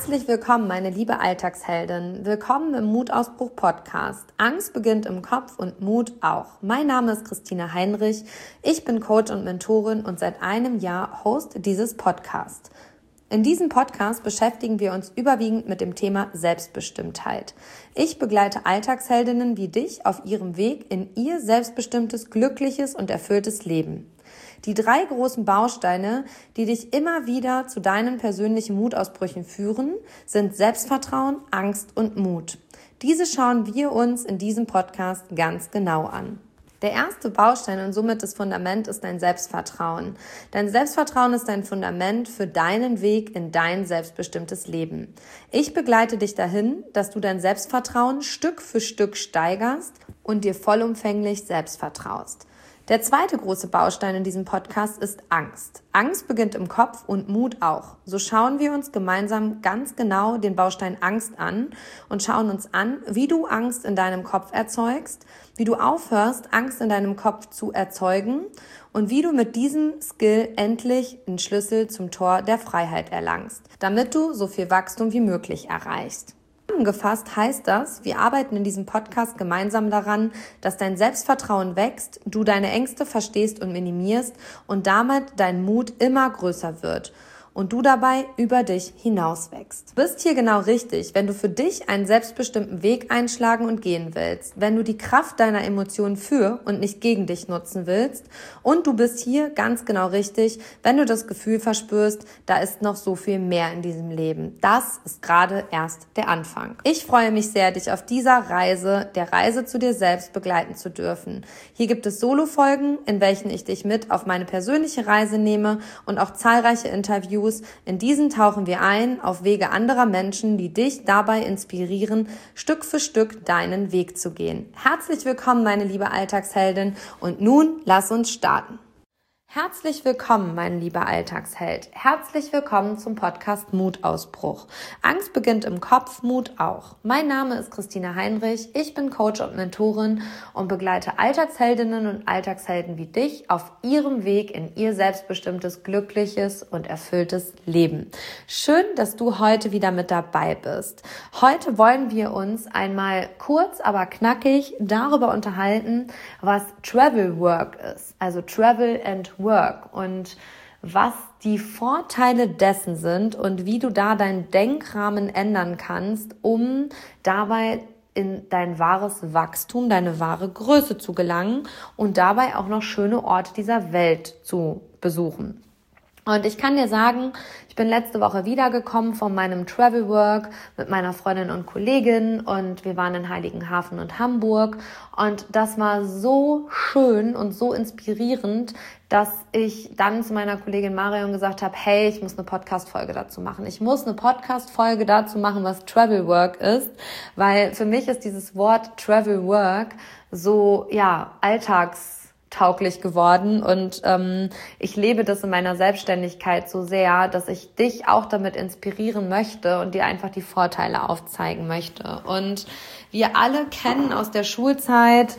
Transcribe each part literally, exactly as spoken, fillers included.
Herzlich willkommen, meine liebe Alltagsheldin. Willkommen im Mutausbruch-Podcast. Angst beginnt im Kopf und Mut auch. Mein Name ist Christina Heinrich. Ich bin Coach und Mentorin und seit einem Jahr Host dieses Podcasts. In diesem Podcast beschäftigen wir uns überwiegend mit dem Thema Selbstbestimmtheit. Ich begleite Alltagsheldinnen wie dich auf ihrem Weg in ihr selbstbestimmtes, glückliches und erfülltes Leben. Die drei großen Bausteine, die dich immer wieder zu deinen persönlichen Mutausbrüchen führen, sind Selbstvertrauen, Angst und Mut. Diese schauen wir uns in diesem Podcast ganz genau an. Der erste Baustein und somit das Fundament ist dein Selbstvertrauen. Dein Selbstvertrauen ist dein Fundament für deinen Weg in dein selbstbestimmtes Leben. Ich begleite dich dahin, dass du dein Selbstvertrauen Stück für Stück steigerst und dir vollumfänglich selbst vertraust. Der zweite große Baustein in diesem Podcast ist Angst. Angst beginnt im Kopf und Mut auch. So schauen wir uns gemeinsam ganz genau den Baustein Angst an und schauen uns an, wie du Angst in deinem Kopf erzeugst, wie du aufhörst, Angst in deinem Kopf zu erzeugen und wie du mit diesem Skill endlich den Schlüssel zum Tor der Freiheit erlangst, damit du so viel Wachstum wie möglich erreichst. Zusammengefasst heißt das, wir arbeiten in diesem Podcast gemeinsam daran, dass dein Selbstvertrauen wächst, du deine Ängste verstehst und minimierst und damit dein Mut immer größer wird und du dabei über dich hinaus wächst. Du bist hier genau richtig, wenn du für dich einen selbstbestimmten Weg einschlagen und gehen willst, wenn du die Kraft deiner Emotionen für und nicht gegen dich nutzen willst und du bist hier ganz genau richtig, wenn du das Gefühl verspürst, da ist noch so viel mehr in diesem Leben. Das ist gerade erst der Anfang. Ich freue mich sehr, dich auf dieser Reise, der Reise zu dir selbst begleiten zu dürfen. Hier gibt es Solo-Folgen, in welchen ich dich mit auf meine persönliche Reise nehme und auch zahlreiche Interviews. In diesen tauchen wir ein auf Wege anderer Menschen, die dich dabei inspirieren, Stück für Stück deinen Weg zu gehen. Herzlich willkommen, meine liebe Alltagsheldin, und nun lass uns starten. Herzlich willkommen, mein lieber Alltagsheld. Herzlich willkommen zum Podcast Mutausbruch. Angst beginnt im Kopf, Mut auch. Mein Name ist Christina Heinrich. Ich bin Coach und Mentorin und begleite Alltagsheldinnen und Alltagshelden wie dich auf ihrem Weg in ihr selbstbestimmtes, glückliches und erfülltes Leben. Schön, dass du heute wieder mit dabei bist. Heute wollen wir uns einmal kurz, aber knackig darüber unterhalten, was Travel Work ist. Also Travel and Work und was die Vorteile dessen sind und wie du da deinen Denkrahmen ändern kannst, um dabei in dein wahres Wachstum, deine wahre Größe zu gelangen und dabei auch noch schöne Orte dieser Welt zu besuchen. Und ich kann dir sagen, ich bin letzte Woche wiedergekommen von meinem Travel Work mit meiner Freundin und Kollegin und wir waren in Heiligenhafen und Hamburg und das war so schön und so inspirierend, dass ich dann zu meiner Kollegin Marion gesagt habe, hey, ich muss eine Podcast-Folge dazu machen. Ich muss eine Podcast-Folge dazu machen, was Travel Work ist, weil für mich ist dieses Wort Travel Work so, ja, alltags tauglich geworden und ähm, ich lebe das in meiner Selbstständigkeit so sehr, dass ich dich auch damit inspirieren möchte und dir einfach die Vorteile aufzeigen möchte. Und wir alle kennen aus der Schulzeit,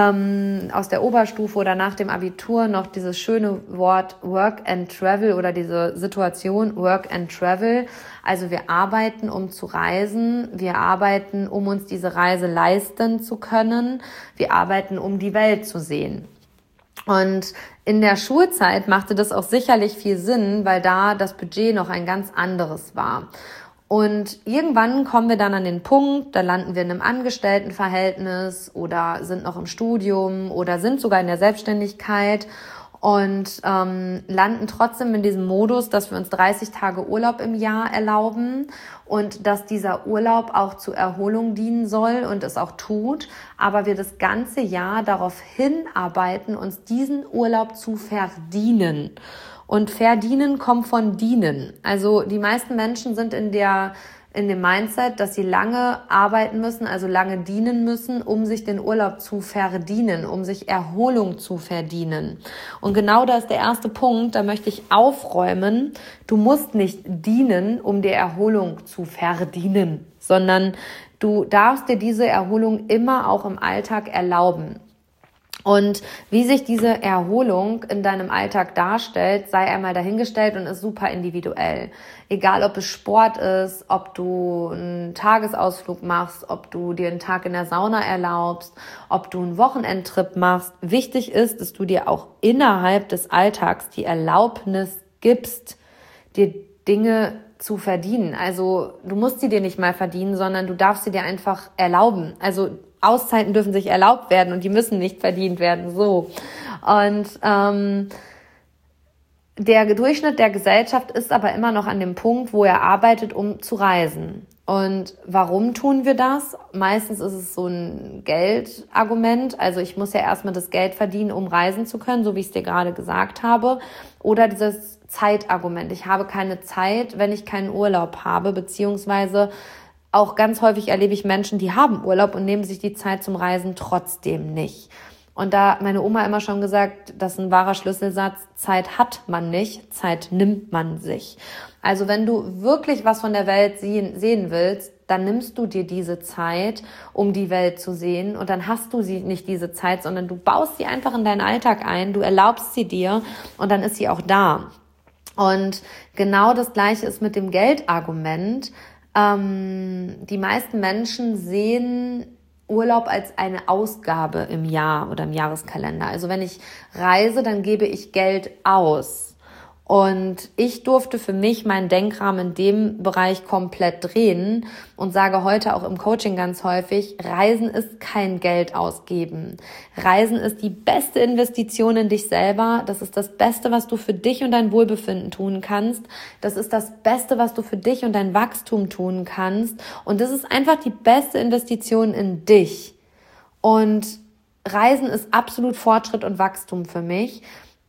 ähm, aus der Oberstufe oder nach dem Abitur noch dieses schöne Wort Work and Travel oder diese Situation Work and Travel. Also wir arbeiten, um zu reisen. Wir arbeiten, um uns diese Reise leisten zu können. Wir arbeiten, um die Welt zu sehen. Und in der Schulzeit machte das auch sicherlich viel Sinn, weil da das Budget noch ein ganz anderes war. Und irgendwann kommen wir dann an den Punkt, da landen wir in einem Angestelltenverhältnis oder sind noch im Studium oder sind sogar in der Selbstständigkeit und ähm, landen trotzdem in diesem Modus, dass wir uns dreißig Tage Urlaub im Jahr erlauben und dass dieser Urlaub auch zur Erholung dienen soll und es auch tut, aber wir das ganze Jahr darauf hinarbeiten, uns diesen Urlaub zu verdienen. Und verdienen kommt von dienen. Also die meisten Menschen sind in der in dem Mindset, dass sie lange arbeiten müssen, also lange dienen müssen, um sich den Urlaub zu verdienen, um sich Erholung zu verdienen. Und genau das ist der erste Punkt, da möchte ich aufräumen. Du musst nicht dienen, um dir Erholung zu verdienen, sondern du darfst dir diese Erholung immer auch im Alltag erlauben. Und wie sich diese Erholung in deinem Alltag darstellt, sei einmal dahingestellt und ist super individuell. Egal, ob es Sport ist, ob du einen Tagesausflug machst, ob du dir einen Tag in der Sauna erlaubst, ob du einen Wochenendtrip machst. Wichtig ist, dass du dir auch innerhalb des Alltags die Erlaubnis gibst, dir Dinge zu verdienen. Also du musst sie dir nicht mal verdienen, sondern du darfst sie dir einfach erlauben. Also Auszeiten dürfen sich erlaubt werden und die müssen nicht verdient werden. So. Und ähm, der Durchschnitt der Gesellschaft ist aber immer noch an dem Punkt, wo er arbeitet, um zu reisen. Und warum tun wir das? Meistens ist es so ein Geldargument. Also ich muss ja erstmal das Geld verdienen, um reisen zu können, so wie ich es dir gerade gesagt habe. Oder dieses Zeitargument. Ich habe keine Zeit, wenn ich keinen Urlaub habe, beziehungsweise auch ganz häufig erlebe ich Menschen, die haben Urlaub und nehmen sich die Zeit zum Reisen trotzdem nicht. Und da hat meine Oma immer schon gesagt, das ist ein wahrer Schlüsselsatz, Zeit hat man nicht, Zeit nimmt man sich. Also wenn du wirklich was von der Welt sehen, sehen willst, dann nimmst du dir diese Zeit, um die Welt zu sehen. Und dann hast du sie nicht diese Zeit, sondern du baust sie einfach in deinen Alltag ein, du erlaubst sie dir und dann ist sie auch da. Und genau das Gleiche ist mit dem Geldargument. Ähm, die meisten Menschen sehen Urlaub als eine Ausgabe im Jahr oder im Jahreskalender. Also wenn ich reise, dann gebe ich Geld aus. Und ich durfte für mich meinen Denkrahmen in dem Bereich komplett drehen und sage heute auch im Coaching ganz häufig, Reisen ist kein Geld ausgeben. Reisen ist die beste Investition in dich selber. Das ist das Beste, was du für dich und dein Wohlbefinden tun kannst. Das ist das Beste, was du für dich und dein Wachstum tun kannst. Und das ist einfach die beste Investition in dich. Und Reisen ist absolut Fortschritt und Wachstum für mich.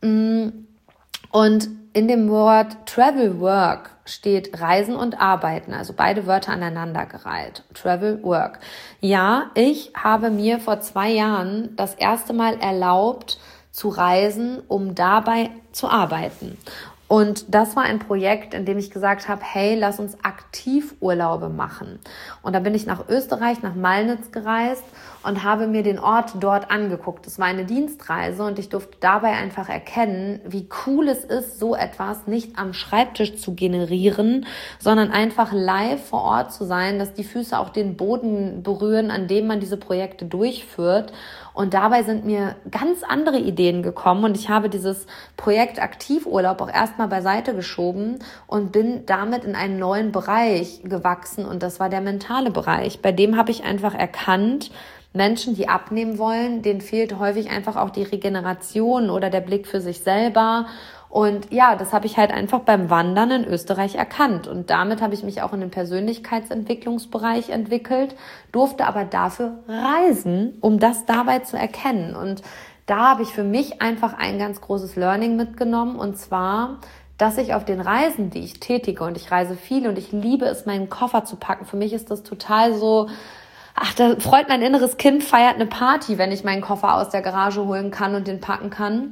Und in dem Wort Travel Work steht Reisen und Arbeiten, also beide Wörter aneinandergereiht. Travel Work. Ja, ich habe mir vor zwei Jahren das erste Mal erlaubt zu reisen, um dabei zu arbeiten. Und das war ein Projekt, in dem ich gesagt habe, hey, lass uns aktiv Urlaube machen. Und da bin ich nach Österreich, nach Malnitz gereist und habe mir den Ort dort angeguckt. Es war eine Dienstreise und ich durfte dabei einfach erkennen, wie cool es ist, so etwas nicht am Schreibtisch zu generieren, sondern einfach live vor Ort zu sein, dass die Füße auch den Boden berühren, an dem man diese Projekte durchführt. Und dabei sind mir ganz andere Ideen gekommen und ich habe dieses Projekt Aktivurlaub auch erstmal beiseite geschoben und bin damit in einen neuen Bereich gewachsen und das war der mentale Bereich. Bei dem habe ich einfach erkannt, Menschen, die abnehmen wollen, denen fehlt häufig einfach auch die Regeneration oder der Blick für sich selber. Und ja, das habe ich halt einfach beim Wandern in Österreich erkannt. Und damit habe ich mich auch in den Persönlichkeitsentwicklungsbereich entwickelt, durfte aber dafür reisen, um das dabei zu erkennen. Und da habe ich für mich einfach ein ganz großes Learning mitgenommen. Und zwar, dass ich auf den Reisen, die ich tätige, und ich reise viel und ich liebe es, meinen Koffer zu packen. Für mich ist das total so, ach, da freut mein inneres Kind, feiert eine Party, wenn ich meinen Koffer aus der Garage holen kann und den packen kann.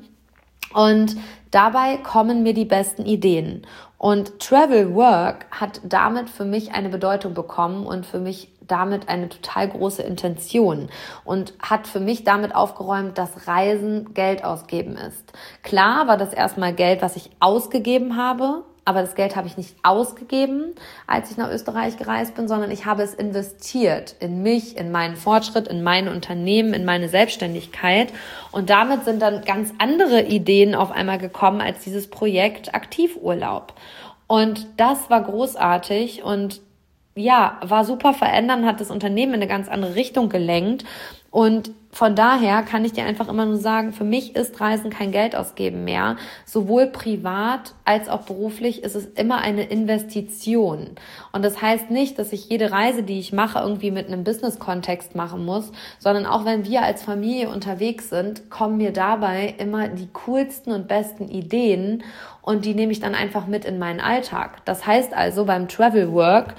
Und dabei kommen mir die besten Ideen. Und Travel Work hat damit für mich eine Bedeutung bekommen und für mich damit eine total große Intention und hat für mich damit aufgeräumt, dass Reisen Geld ausgeben ist. Klar war das erstmal Geld, was ich ausgegeben habe, aber das Geld habe ich nicht ausgegeben, als ich nach Österreich gereist bin, sondern ich habe es investiert in mich, in meinen Fortschritt, in mein Unternehmen, in meine Selbstständigkeit. Und damit sind dann ganz andere Ideen auf einmal gekommen als dieses Projekt Aktivurlaub. Und das war großartig und ja, war super verändern, hat das Unternehmen in eine ganz andere Richtung gelenkt. Und von daher kann ich dir einfach immer nur sagen, für mich ist Reisen kein Geld ausgeben mehr. Sowohl privat als auch beruflich ist es immer eine Investition. Und das heißt nicht, dass ich jede Reise, die ich mache, irgendwie mit einem Business-Kontext machen muss, sondern auch wenn wir als Familie unterwegs sind, kommen mir dabei immer die coolsten und besten Ideen und die nehme ich dann einfach mit in meinen Alltag. Das heißt also beim Travel Work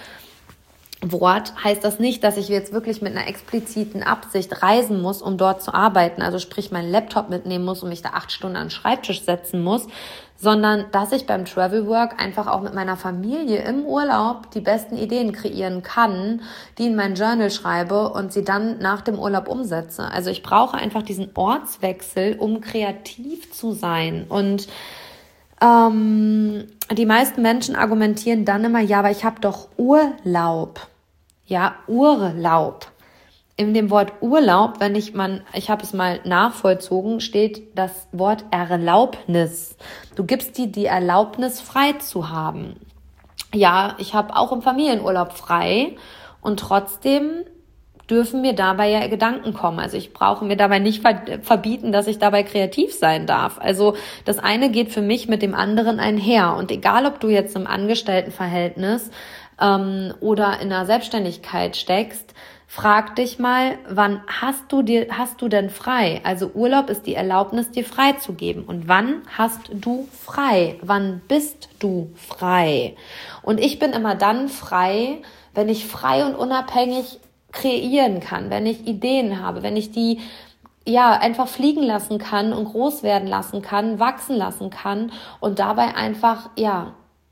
Wort heißt das nicht, dass ich jetzt wirklich mit einer expliziten Absicht reisen muss, um dort zu arbeiten, also sprich meinen Laptop mitnehmen muss und mich da acht Stunden an den Schreibtisch setzen muss, sondern dass ich beim Travel Work einfach auch mit meiner Familie im Urlaub die besten Ideen kreieren kann, die in mein Journal schreibe und sie dann nach dem Urlaub umsetze. Also ich brauche einfach diesen Ortswechsel, um kreativ zu sein. Und ähm, die meisten Menschen argumentieren dann immer, ja, aber ich habe doch Urlaub. Ja, Urlaub. In dem Wort Urlaub, wenn ich man, ich habe es mal nachvollzogen, steht das Wort Erlaubnis. Du gibst dir die Erlaubnis, frei zu haben. Ja, ich habe auch im Familienurlaub frei und trotzdem dürfen mir dabei ja Gedanken kommen. Also ich brauche mir dabei nicht verbieten, dass ich dabei kreativ sein darf. Also das eine geht für mich mit dem anderen einher. Und egal, ob du jetzt im Angestelltenverhältnis ähm, oder in einer Selbstständigkeit steckst, frag dich mal, wann hast du dir, hast du denn frei? Also Urlaub ist die Erlaubnis, dir frei zu geben. Und wann hast du frei? Wann bist du frei? Und ich bin immer dann frei, wenn ich frei und unabhängig kreieren kann, wenn ich Ideen habe, wenn ich die ja einfach fliegen lassen kann und groß werden lassen kann, wachsen lassen kann und dabei einfach ja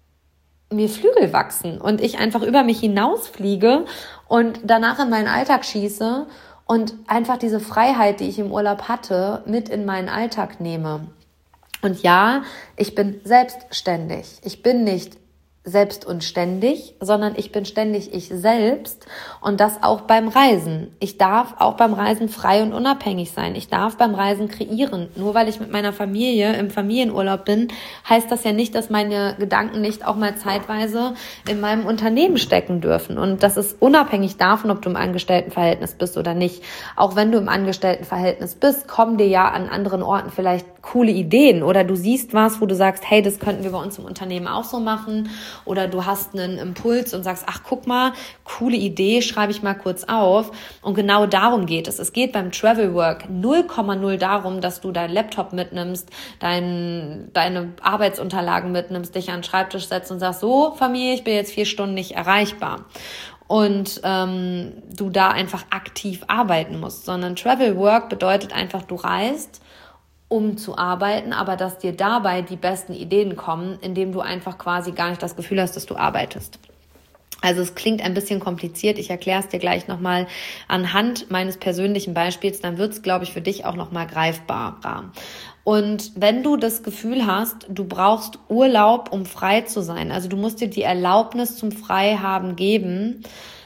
mir Flügel wachsen und ich einfach über mich hinausfliege und danach in meinen Alltag schieße und einfach diese Freiheit, die ich im Urlaub hatte, mit in meinen Alltag nehme. Und ja, ich bin selbstständig. Ich bin nicht selbst und ständig, sondern ich bin ständig ich selbst und das auch beim Reisen. Ich darf auch beim Reisen frei und unabhängig sein. Ich darf beim Reisen kreieren. Nur weil ich mit meiner Familie im Familienurlaub bin, heißt das ja nicht, dass meine Gedanken nicht auch mal zeitweise in meinem Unternehmen stecken dürfen. Und das ist unabhängig davon, ob du im Angestelltenverhältnis bist oder nicht. Auch wenn du im Angestelltenverhältnis bist, kommen dir ja an anderen Orten vielleicht coole Ideen oder du siehst was, wo du sagst, hey, das könnten wir bei uns im Unternehmen auch so machen. Oder du hast einen Impuls und sagst, ach, guck mal, coole Idee, schreibe ich mal kurz auf. Und genau darum geht es. Es geht beim Travel Work null Komma null darum, dass du deinen Laptop mitnimmst, dein, deine Arbeitsunterlagen mitnimmst, dich an den Schreibtisch setzt und sagst, so, Familie, ich bin jetzt vier Stunden nicht erreichbar. Und ähm, du da einfach aktiv arbeiten musst. Sondern Travel Work bedeutet einfach, du reist, um zu arbeiten, aber dass dir dabei die besten Ideen kommen, indem du einfach quasi gar nicht das Gefühl hast, dass du arbeitest. Also es klingt ein bisschen kompliziert, ich erkläre es dir gleich nochmal anhand meines persönlichen Beispiels, dann wird es, glaube ich, für dich auch nochmal greifbarer. Und wenn du das Gefühl hast, du brauchst Urlaub, um frei zu sein, also du musst dir die Erlaubnis zum Freihaben geben,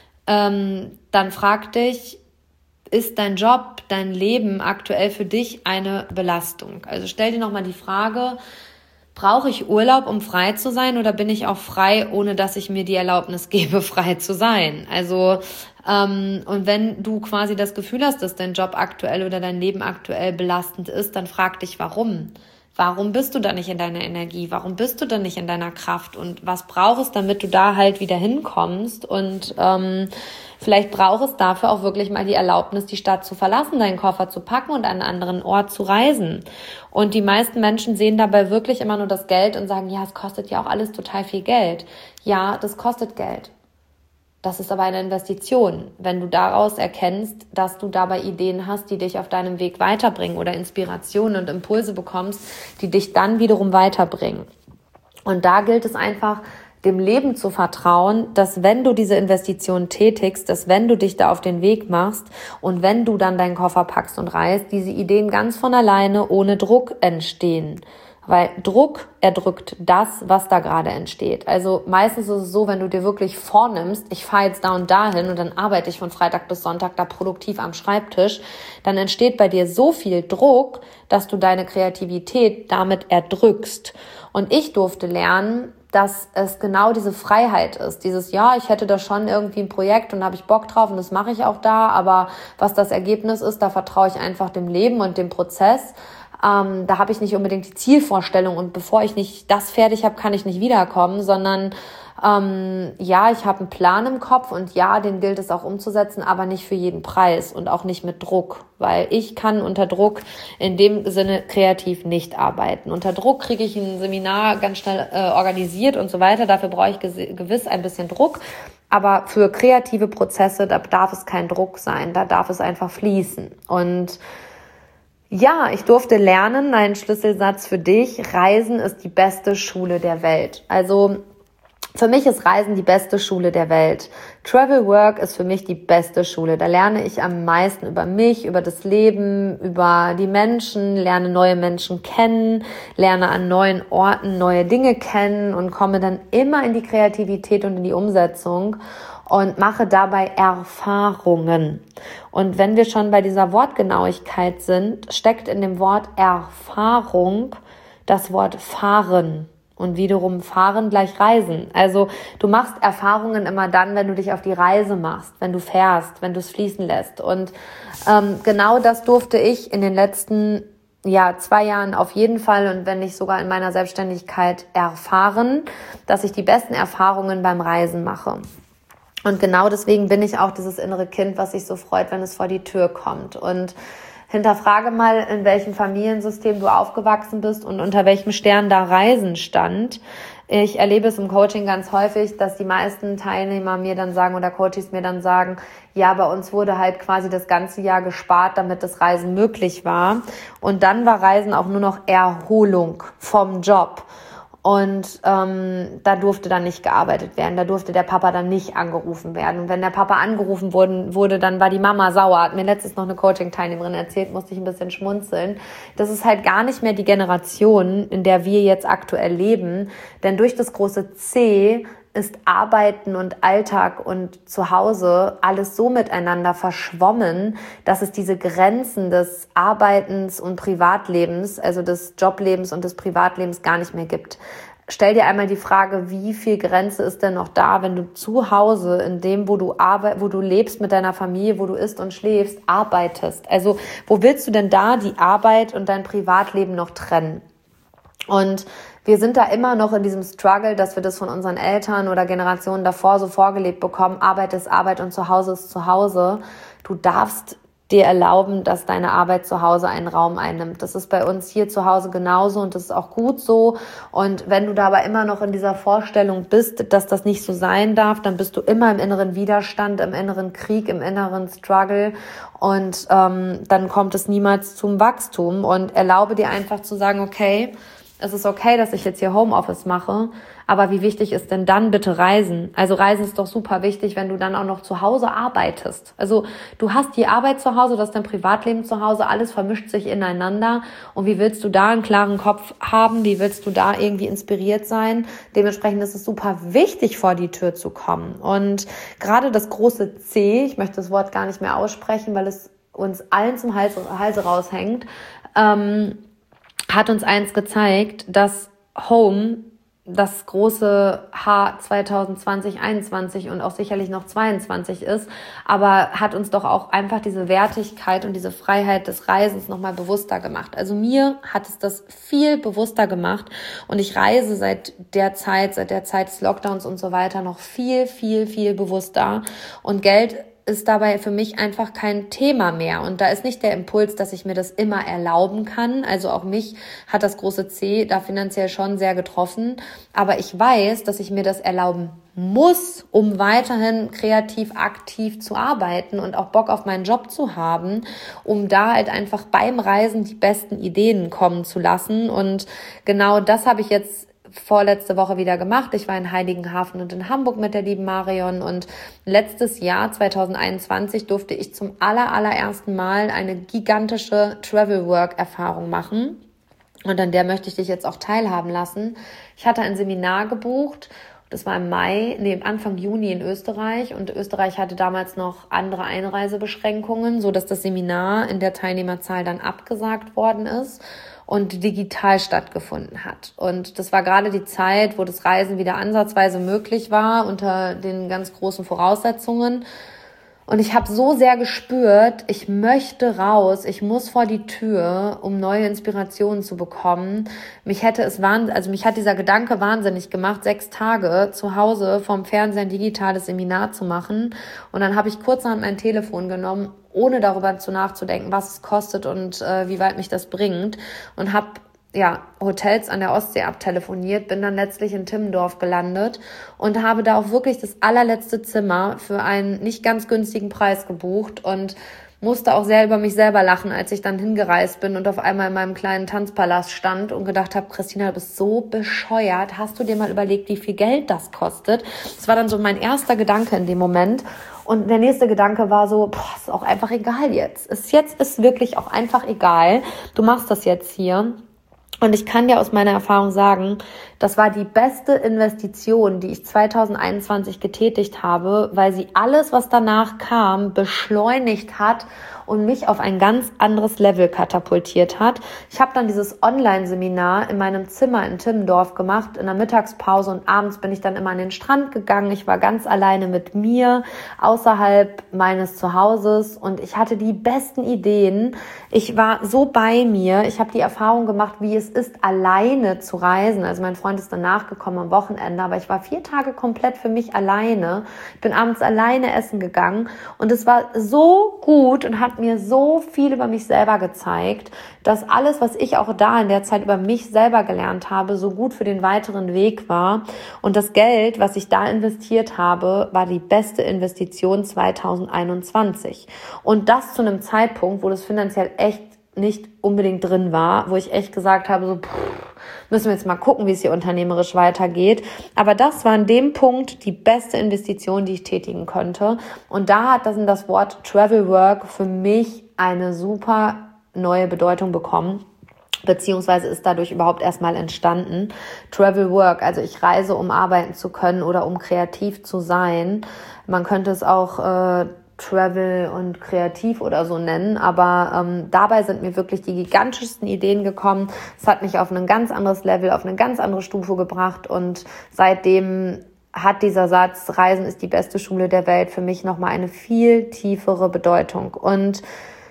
ähm, dann frag dich, ist dein Job, dein Leben aktuell für dich eine Belastung? Also stell dir nochmal die Frage, brauche ich Urlaub, um frei zu sein oder bin ich auch frei, ohne dass ich mir die Erlaubnis gebe, frei zu sein? Also ähm, und wenn du quasi das Gefühl hast, dass dein Job aktuell oder dein Leben aktuell belastend ist, dann frag dich, warum? Warum bist du da nicht in deiner Energie? Warum bist du da nicht in deiner Kraft? Und was brauchst es, damit du da halt wieder hinkommst? Und ähm, vielleicht braucht es dafür auch wirklich mal die Erlaubnis, die Stadt zu verlassen, deinen Koffer zu packen und an einen anderen Ort zu reisen. Und die meisten Menschen sehen dabei wirklich immer nur das Geld und sagen, ja, es kostet ja auch alles total viel Geld. Ja, das kostet Geld. Das ist aber eine Investition, wenn du daraus erkennst, dass du dabei Ideen hast, die dich auf deinem Weg weiterbringen oder Inspirationen und Impulse bekommst, die dich dann wiederum weiterbringen. Und da gilt es einfach, dem Leben zu vertrauen, dass wenn du diese Investition tätigst, dass wenn du dich da auf den Weg machst und wenn du dann deinen Koffer packst und reist, diese Ideen ganz von alleine ohne Druck entstehen. Weil Druck erdrückt das, was da gerade entsteht. Also meistens ist es so, wenn du dir wirklich vornimmst, ich fahre jetzt da und dahin und dann arbeite ich von Freitag bis Sonntag da produktiv am Schreibtisch, dann entsteht bei dir so viel Druck, dass du deine Kreativität damit erdrückst. Und ich durfte lernen, dass es genau diese Freiheit ist. Dieses, ja, ich hätte da schon irgendwie ein Projekt und da habe ich Bock drauf und das mache ich auch da, aber was das Ergebnis ist, da vertraue ich einfach dem Leben und dem Prozess. Ähm, da habe ich nicht unbedingt die Zielvorstellung und bevor ich nicht das fertig habe, kann ich nicht wiederkommen, sondern ähm, ja, ich habe einen Plan im Kopf und ja, den gilt es auch umzusetzen, aber nicht für jeden Preis und auch nicht mit Druck, weil ich kann unter Druck in dem Sinne kreativ nicht arbeiten. Unter Druck kriege ich ein Seminar ganz schnell äh, organisiert und so weiter, dafür brauche ich ges- gewiss ein bisschen Druck, aber für kreative Prozesse, da darf es kein Druck sein, da darf es einfach fließen und Ja, ich durfte lernen, ein Schlüsselsatz für dich: Reisen ist die beste Schule der Welt. Also für mich ist Reisen die beste Schule der Welt. Travel Work ist für mich die beste Schule. Da lerne ich am meisten über mich, über das Leben, über die Menschen, lerne neue Menschen kennen, lerne an neuen Orten neue Dinge kennen und komme dann immer in die Kreativität und in die Umsetzung und mache dabei Erfahrungen. Und wenn wir schon bei dieser Wortgenauigkeit sind, steckt in dem Wort Erfahrung das Wort fahren. Und wiederum fahren gleich reisen. Also du machst Erfahrungen immer dann, wenn du dich auf die Reise machst, wenn du fährst, wenn du es fließen lässt. Und ähm, genau das durfte ich in den letzten ja, zwei Jahren auf jeden Fall und wenn nicht sogar in meiner Selbstständigkeit erfahren, dass ich die besten Erfahrungen beim Reisen mache. Und genau deswegen bin ich auch dieses innere Kind, was sich so freut, wenn es vor die Tür kommt. Und hinterfrage mal, in welchem Familiensystem du aufgewachsen bist und unter welchem Stern da Reisen stand. Ich erlebe es im Coaching ganz häufig, dass die meisten Teilnehmer mir dann sagen oder Coaches mir dann sagen, ja, bei uns wurde halt quasi das ganze Jahr gespart, damit das Reisen möglich war. Und dann war Reisen auch nur noch Erholung vom Job. Und ähm, da durfte dann nicht gearbeitet werden, da durfte der Papa dann nicht angerufen werden. Und wenn der Papa angerufen wurde, wurde dann war die Mama sauer. Hat mir letztens noch eine Coaching-Teilnehmerin erzählt, musste ich ein bisschen schmunzeln. Das ist halt gar nicht mehr die Generation, in der wir jetzt aktuell leben. Denn durch das große C ist Arbeiten und Alltag und Zuhause alles so miteinander verschwommen, dass es diese Grenzen des Arbeitens und Privatlebens, also des Joblebens und des Privatlebens gar nicht mehr gibt. Stell dir einmal die Frage, wie viel Grenze ist denn noch da, wenn du zu Hause, in dem, wo du arbeit, wo du lebst mit deiner Familie, wo du isst und schläfst, arbeitest. Also wo willst du denn da die Arbeit und dein Privatleben noch trennen? Und wir sind da immer noch in diesem Struggle, dass wir das von unseren Eltern oder Generationen davor so vorgelebt bekommen. Arbeit ist Arbeit und Zuhause ist Zuhause. Du darfst dir erlauben, dass deine Arbeit zu Hause einen Raum einnimmt. Das ist bei uns hier zu Hause genauso und das ist auch gut so. Und wenn du da aber immer noch in dieser Vorstellung bist, dass das nicht so sein darf, dann bist du immer im inneren Widerstand, im inneren Krieg, im inneren Struggle und ähm, dann kommt es niemals zum Wachstum. Und erlaube dir einfach zu sagen, okay, es ist okay, dass ich jetzt hier Homeoffice mache, aber wie wichtig ist denn dann bitte Reisen? Also Reisen ist doch super wichtig, wenn du dann auch noch zu Hause arbeitest. Also du hast die Arbeit zu Hause, du hast dein Privatleben zu Hause, alles vermischt sich ineinander. Und wie willst du da einen klaren Kopf haben? Wie willst du da irgendwie inspiriert sein? Dementsprechend ist es super wichtig, vor die Tür zu kommen. Und gerade das große C, ich möchte das Wort gar nicht mehr aussprechen, weil es uns allen zum Hals, Halse raushängt, ähm, hat uns eins gezeigt, dass Home, das große H zwanzig zwanzig, einundzwanzig und auch sicherlich noch zweiundzwanzig ist, aber hat uns doch auch einfach diese Wertigkeit und diese Freiheit des Reisens nochmal bewusster gemacht. Also mir hat es das viel bewusster gemacht und ich reise seit der Zeit, seit der Zeit des Lockdowns und so weiter noch viel, viel, viel bewusster und Geld ist dabei für mich einfach kein Thema mehr. Und da ist nicht der Impuls, dass ich mir das immer erlauben kann. Also auch mich hat das große C da finanziell schon sehr getroffen. Aber ich weiß, dass ich mir das erlauben muss, um weiterhin kreativ aktiv zu arbeiten und auch Bock auf meinen Job zu haben, um da halt einfach beim Reisen die besten Ideen kommen zu lassen. Und genau das habe ich jetzt vorletzte Woche wieder gemacht. Ich war in Heiligenhafen und in Hamburg mit der lieben Marion und letztes Jahr, zwanzig einundzwanzig, durfte ich zum aller, allerersten Mal eine gigantische Travel-Work-Erfahrung machen und an der möchte ich dich jetzt auch teilhaben lassen. Ich hatte ein Seminar gebucht, das war im Mai, nee, Anfang Juni in Österreich und Österreich hatte damals noch andere Einreisebeschränkungen, so dass das Seminar in der Teilnehmerzahl dann abgesagt worden ist und digital stattgefunden hat. Und das war gerade die Zeit, wo das Reisen wieder ansatzweise möglich war, unter den ganz großen Voraussetzungen. Und ich habe so sehr gespürt, ich möchte raus, ich muss vor die Tür, um neue Inspirationen zu bekommen. Mich hätte es wahn- also mich hat dieser Gedanke wahnsinnig gemacht, sechs Tage zu Hause vorm Fernseher ein digitales Seminar zu machen. Und dann habe ich kurzerhand mein Telefon genommen, ohne darüber zu nachzudenken, was es kostet und äh, wie weit mich das bringt. Und habe ja, Hotels an der Ostsee abtelefoniert, bin dann letztlich in Timmendorf gelandet und habe da auch wirklich das allerletzte Zimmer für einen nicht ganz günstigen Preis gebucht und musste auch sehr über mich selber lachen, als ich dann hingereist bin und auf einmal in meinem kleinen Tanzpalast stand und gedacht habe, Christina, du bist so bescheuert. Hast du dir mal überlegt, wie viel Geld das kostet? Das war dann so mein erster Gedanke in dem Moment. Und der nächste Gedanke war so, boah, ist auch einfach egal jetzt. Ist jetzt ist wirklich auch einfach egal. Du machst das jetzt hier. Und ich kann dir aus meiner Erfahrung sagen, das war die beste Investition, die ich zwanzig einundzwanzig getätigt habe, weil sie alles, was danach kam, beschleunigt hat und mich auf ein ganz anderes Level katapultiert hat. Ich habe dann dieses Online-Seminar in meinem Zimmer in Timmendorf gemacht, in der Mittagspause, und abends bin ich dann immer an den Strand gegangen. Ich war ganz alleine mit mir, außerhalb meines Zuhauses, und ich hatte die besten Ideen. Ich war so bei mir. Ich habe die Erfahrung gemacht, wie es ist, alleine zu reisen. Also mein Freund ist dann nachgekommen am Wochenende, aber ich war vier Tage komplett für mich alleine. Ich bin abends alleine essen gegangen und es war so gut und hat mir so viel über mich selber gezeigt, dass alles, was ich auch da in der Zeit über mich selber gelernt habe, so gut für den weiteren Weg war. Und das Geld, was ich da investiert habe, war die beste Investition zwanzig einundzwanzig. Und das zu einem Zeitpunkt, wo das finanziell echt nicht unbedingt drin war, wo ich echt gesagt habe, so pff, müssen wir jetzt mal gucken, wie es hier unternehmerisch weitergeht. Aber das war an dem Punkt die beste Investition, die ich tätigen konnte. Und da hat das, das Wort Travel Work für mich eine super neue Bedeutung bekommen, beziehungsweise ist dadurch überhaupt erstmal entstanden. Travel Work, also ich reise, um arbeiten zu können oder um kreativ zu sein. Man könnte es auch äh, Travel und kreativ oder so nennen, aber ähm, dabei sind mir wirklich die gigantischsten Ideen gekommen. Es hat mich auf ein ganz anderes Level, auf eine ganz andere Stufe gebracht, und seitdem hat dieser Satz, Reisen ist die beste Schule der Welt, für mich nochmal eine viel tiefere Bedeutung. Und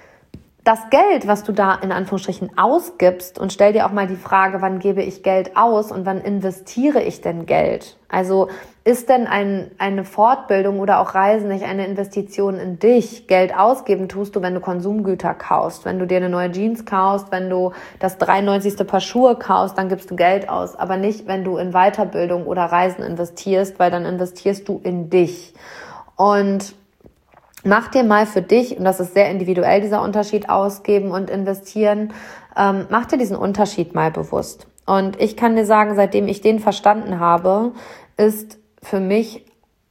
das Geld, was du da in Anführungsstrichen ausgibst, und stell dir auch mal die Frage, wann gebe ich Geld aus und wann investiere ich denn Geld? Also ist denn ein, eine Fortbildung oder auch Reisen nicht eine Investition in dich? Geld ausgeben tust du, wenn du Konsumgüter kaufst, wenn du dir eine neue Jeans kaufst, wenn du das dreiundneunzigste Paar Schuhe kaufst, dann gibst du Geld aus, aber nicht, wenn du in Weiterbildung oder Reisen investierst, weil dann investierst du in dich. Und mach dir mal für dich, und das ist sehr individuell, dieser Unterschied, ausgeben und investieren, ähm, mach dir diesen Unterschied mal bewusst. Und ich kann dir sagen, seitdem ich den verstanden habe, ist für mich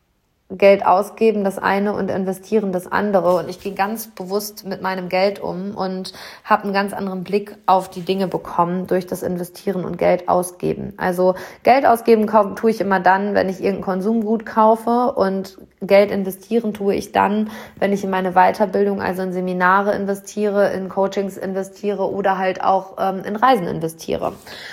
Geld ausgeben das eine und investieren das andere. Und ich gehe ganz bewusst mit meinem Geld um und habe einen ganz anderen Blick auf die Dinge bekommen durch das Investieren und Geld ausgeben. Also Geld ausgeben tue ich immer dann, wenn ich irgendein Konsumgut kaufe, und Geld investieren tue ich dann, wenn ich in meine Weiterbildung, also in Seminare investiere, in Coachings investiere oder halt auch ähm, in Reisen investiere.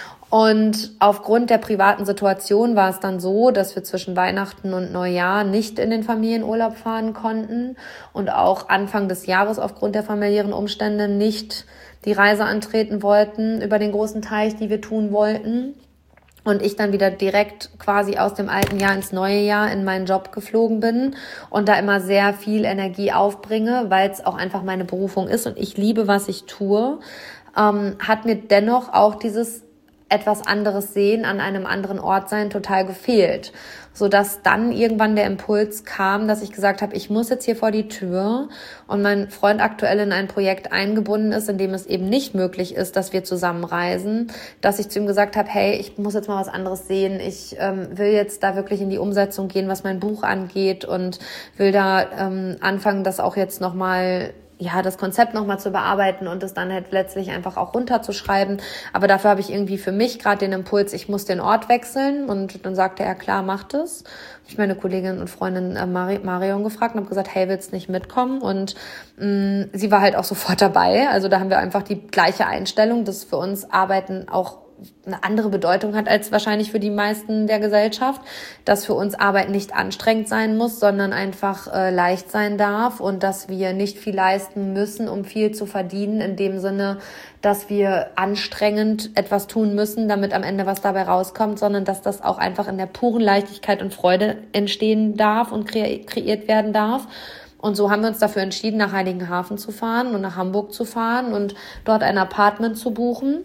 Und aufgrund der privaten Situation war es dann so, dass wir zwischen Weihnachten und Neujahr nicht in den Familienurlaub fahren konnten und auch Anfang des Jahres aufgrund der familiären Umstände nicht die Reise antreten wollten über den großen Teich, die wir tun wollten. Und ich dann wieder direkt quasi aus dem alten Jahr ins neue Jahr in meinen Job geflogen bin und da immer sehr viel Energie aufbringe, weil es auch einfach meine Berufung ist und ich liebe, was ich tue, ähm, hat mir dennoch auch dieses etwas anderes sehen, an einem anderen Ort sein, total gefehlt. Sodass dann irgendwann der Impuls kam, dass ich gesagt habe, ich muss jetzt hier vor die Tür, und mein Freund aktuell in ein Projekt eingebunden ist, in dem es eben nicht möglich ist, dass wir zusammen reisen, dass ich zu ihm gesagt habe, hey, ich muss jetzt mal was anderes sehen, ich ähm, will jetzt da wirklich in die Umsetzung gehen, was mein Buch angeht, und will da ähm, anfangen, das auch jetzt nochmal ja, das Konzept nochmal zu bearbeiten und es dann halt letztlich einfach auch runterzuschreiben. Aber dafür habe ich irgendwie für mich gerade den Impuls, ich muss den Ort wechseln. Und dann sagte er, klar, macht es. Habe ich meine Kollegin und Freundin äh, Mari- Marion gefragt und habe gesagt, hey, willst du nicht mitkommen? Und mh, sie war halt auch sofort dabei. Also da haben wir einfach die gleiche Einstellung, dass für uns Arbeiten auch eine andere Bedeutung hat als wahrscheinlich für die meisten der Gesellschaft, dass für uns Arbeit nicht anstrengend sein muss, sondern einfach äh, leicht sein darf, und dass wir nicht viel leisten müssen, um viel zu verdienen, in dem Sinne, dass wir anstrengend etwas tun müssen, damit am Ende was dabei rauskommt, sondern dass das auch einfach in der puren Leichtigkeit und Freude entstehen darf und kre- kreiert werden darf. Und so haben wir uns dafür entschieden, nach Heiligenhafen zu fahren und nach Hamburg zu fahren und dort ein Apartment zu buchen.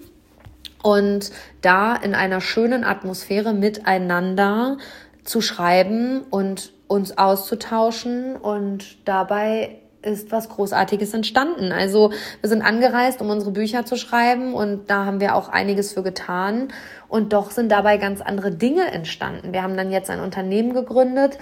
Und da in einer schönen Atmosphäre miteinander zu schreiben und uns auszutauschen und dabei ist was Großartiges entstanden. Also wir sind angereist, um unsere Bücher zu schreiben und da haben wir auch einiges für getan und doch sind dabei ganz andere Dinge entstanden. Wir haben dann jetzt ein Unternehmen gegründet,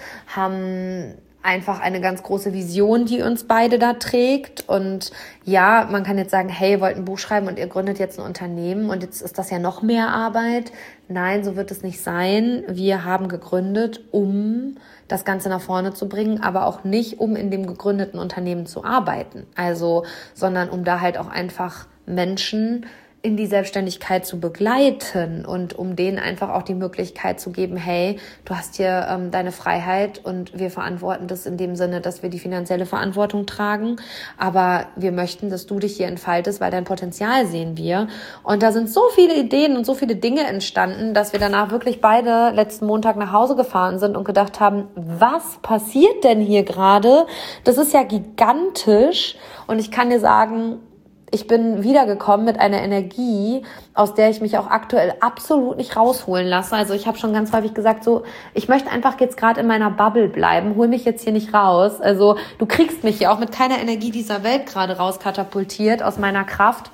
haben einfach eine ganz große Vision, die uns beide da trägt und ja, man kann jetzt sagen, hey, ihr wollt ein Buch schreiben und ihr gründet jetzt ein Unternehmen und jetzt ist das ja noch mehr Arbeit. Nein, so wird es nicht sein. Wir haben gegründet, um das Ganze nach vorne zu bringen, aber auch nicht, um in dem gegründeten Unternehmen zu arbeiten. Also, sondern um da halt auch einfach Menschen in die Selbstständigkeit zu begleiten und um denen einfach auch die Möglichkeit zu geben, hey, du hast hier ähm, deine Freiheit und wir verantworten das in dem Sinne, dass wir die finanzielle Verantwortung tragen, aber wir möchten, dass du dich hier entfaltest, weil dein Potenzial sehen wir. Und da sind so viele Ideen und so viele Dinge entstanden, dass wir danach wirklich beide letzten Montag nach Hause gefahren sind und gedacht haben, was passiert denn hier gerade? Das ist ja gigantisch und ich kann dir sagen, ich bin wiedergekommen mit einer Energie, aus der ich mich auch aktuell absolut nicht rausholen lasse. Also ich habe schon ganz häufig gesagt, so ich möchte einfach jetzt gerade in meiner Bubble bleiben, hol mich jetzt hier nicht raus. Also du kriegst mich hier auch mit keiner Energie dieser Welt gerade rauskatapultiert aus meiner Kraft.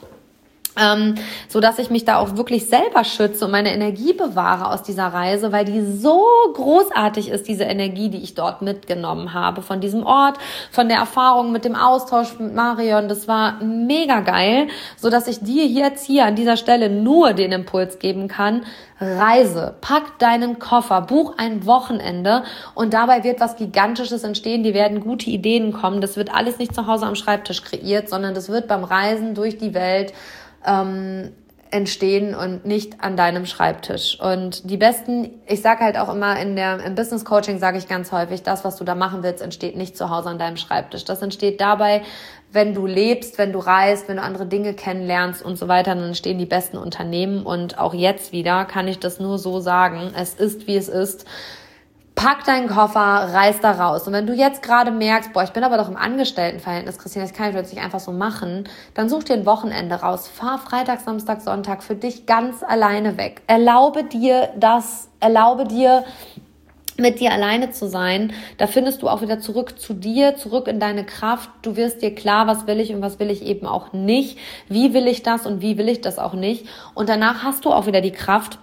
Ähm, so dass ich mich da auch wirklich selber schütze und meine Energie bewahre aus dieser Reise, weil die so großartig ist, diese Energie, die ich dort mitgenommen habe, von diesem Ort, von der Erfahrung mit dem Austausch mit Marion. Das war mega geil, so dass ich dir jetzt hier an dieser Stelle nur den Impuls geben kann: Reise, pack deinen Koffer, buch ein Wochenende und dabei wird was Gigantisches entstehen. Die werden gute Ideen kommen. Das wird alles nicht zu Hause am Schreibtisch kreiert, sondern das wird beim Reisen durch die Welt ähm, entstehen und nicht an deinem Schreibtisch. Und die besten, ich sage halt auch immer in der im Business Coaching sage ich ganz häufig, das, was du da machen willst, entsteht nicht zu Hause an deinem Schreibtisch. Das entsteht dabei, wenn du lebst, wenn du reist, wenn du andere Dinge kennenlernst und so weiter, dann entstehen die besten Unternehmen. Und auch jetzt wieder kann ich das nur so sagen, es ist, wie es ist. Pack deinen Koffer, reiß da raus. Und wenn du jetzt gerade merkst, boah, ich bin aber doch im Angestelltenverhältnis, Christine, das kann ich jetzt nicht einfach so machen, dann such dir ein Wochenende raus. Fahr Freitag, Samstag, Sonntag für dich ganz alleine weg. Erlaube dir das, erlaube dir, mit dir alleine zu sein. Da findest du auch wieder zurück zu dir, zurück in deine Kraft. Du wirst dir klar, was will ich und was will ich eben auch nicht. Wie will ich das und wie will ich das auch nicht. Und danach hast du auch wieder die Kraft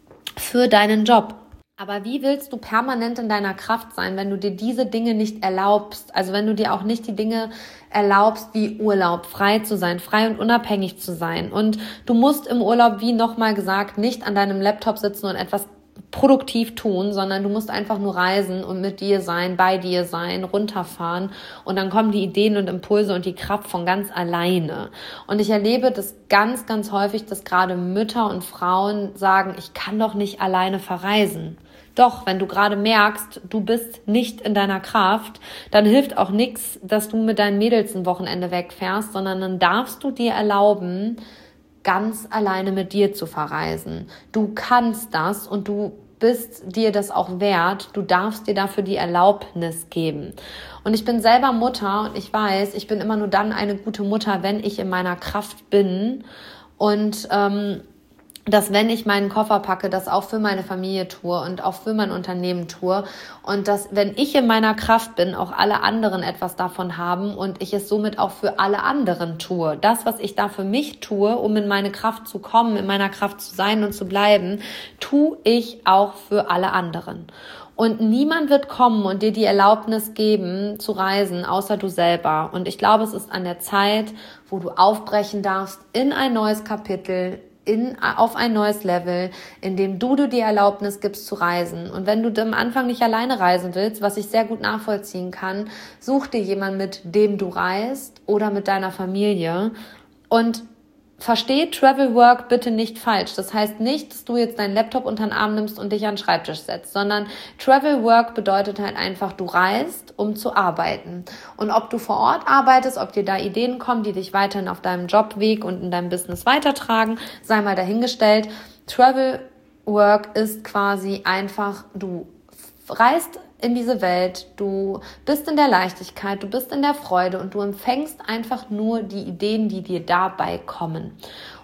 für deinen Job. Aber wie willst du permanent in deiner Kraft sein, wenn du dir diese Dinge nicht erlaubst? Also wenn du dir auch nicht die Dinge erlaubst, wie Urlaub, frei zu sein, frei und unabhängig zu sein. Und du musst im Urlaub, wie nochmal gesagt, nicht an deinem Laptop sitzen und etwas produktiv tun, sondern du musst einfach nur reisen und mit dir sein, bei dir sein, runterfahren und dann kommen die Ideen und Impulse und die Kraft von ganz alleine. Und ich erlebe das ganz, ganz häufig, dass gerade Mütter und Frauen sagen, ich kann doch nicht alleine verreisen. Doch, wenn du gerade merkst, du bist nicht in deiner Kraft, dann hilft auch nichts, dass du mit deinen Mädels ein Wochenende wegfährst, sondern dann darfst du dir erlauben, ganz alleine mit dir zu verreisen. Du kannst das und du bist dir das auch wert. Du darfst dir dafür die Erlaubnis geben. Und ich bin selber Mutter und ich weiß, ich bin immer nur dann eine gute Mutter, wenn ich in meiner Kraft bin und ähm, dass wenn ich meinen Koffer packe, das auch für meine Familie tue und auch für mein Unternehmen tue und dass, wenn ich in meiner Kraft bin, auch alle anderen etwas davon haben und ich es somit auch für alle anderen tue. Das, was ich da für mich tue, um in meine Kraft zu kommen, in meiner Kraft zu sein und zu bleiben, tue ich auch für alle anderen. Und niemand wird kommen und dir die Erlaubnis geben, zu reisen, außer du selber. Und ich glaube, es ist an der Zeit, wo du aufbrechen darfst in ein neues Kapitel, in, auf ein neues Level, in dem du dir die Erlaubnis gibst zu reisen. Und wenn du am Anfang nicht alleine reisen willst, was ich sehr gut nachvollziehen kann, such dir jemanden, mit dem du reist oder mit deiner Familie. Und versteh Travel Work bitte nicht falsch. Das heißt nicht, dass du jetzt deinen Laptop unter den Arm nimmst und dich an den Schreibtisch setzt, sondern Travel Work bedeutet halt einfach, du reist, um zu arbeiten. Und ob du vor Ort arbeitest, ob dir da Ideen kommen, die dich weiterhin auf deinem Jobweg und in deinem Business weitertragen, sei mal dahingestellt. Travel Work ist quasi einfach, du reist in diese Welt, du bist in der Leichtigkeit, du bist in der Freude und du empfängst einfach nur die Ideen, die dir dabei kommen.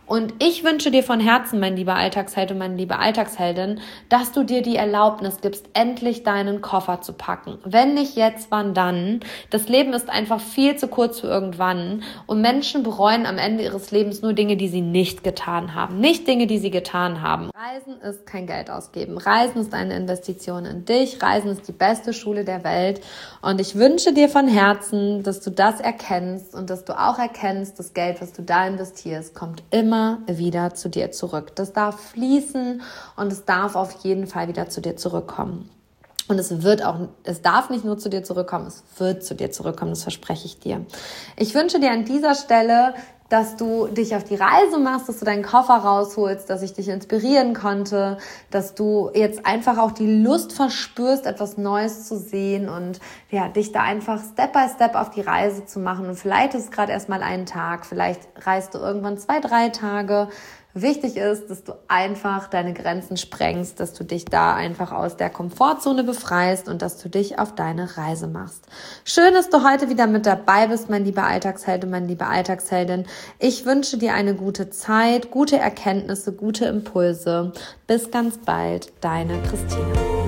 Und ich wünsche dir von Herzen, mein lieber Alltagsheld und meine liebe Alltagsheldin, dass du dir die Erlaubnis gibst, endlich deinen Koffer zu packen. Wenn nicht jetzt, wann dann? Das Leben ist einfach viel zu kurz für irgendwann und Menschen bereuen am Ende ihres Lebens nur Dinge, die sie nicht getan haben. Nicht Dinge, die sie getan haben. Reisen ist kein Geld ausgeben. Reisen ist eine Investition in dich. Reisen ist die beste Schule der Welt. Und ich wünsche dir von Herzen, dass du das erkennst und dass du auch erkennst, das Geld, was du da investierst, kommt immer wieder zu dir zurück. Das darf fließen und es darf auf jeden Fall wieder zu dir zurückkommen. Und es wird auch, es darf nicht nur zu dir zurückkommen, es wird zu dir zurückkommen, das verspreche ich dir. Ich wünsche dir an dieser Stelle, dass du dich auf die Reise machst, dass du deinen Koffer rausholst, dass ich dich inspirieren konnte, dass du jetzt einfach auch die Lust verspürst, etwas Neues zu sehen und ja, dich da einfach Step by Step auf die Reise zu machen. Und vielleicht ist es gerade erstmal ein Tag, vielleicht reist du irgendwann zwei, drei Tage. Wichtig ist, dass du einfach deine Grenzen sprengst, dass du dich da einfach aus der Komfortzone befreist und dass du dich auf deine Reise machst. Schön, dass du heute wieder mit dabei bist, mein lieber Alltagsheld und meine liebe Alltagsheldin. Ich wünsche dir eine gute Zeit, gute Erkenntnisse, gute Impulse. Bis ganz bald, deine Christina.